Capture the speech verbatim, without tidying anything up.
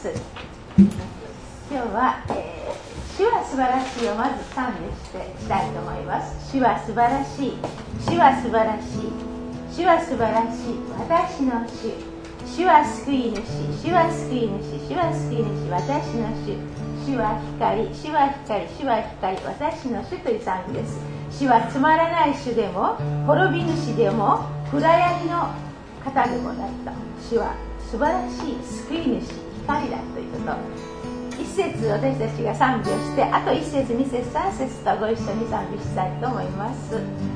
。今日は、えー、主は素晴らしいをまず賛美してしたいと思います。主は素晴らしい、主は素晴らしい、主は素晴らしい、私の主、主は救い主、主は救い主、主は救い主、私の主、主は光、主は光、主は光、私の主という賛美です。主はつまらない主でも滅び主でも暗闇の方でもないと。主は素晴らしい救い主、光だということ。一節私たちが賛美をして、あと一節、二節、三節とご一緒に賛美したいと思います。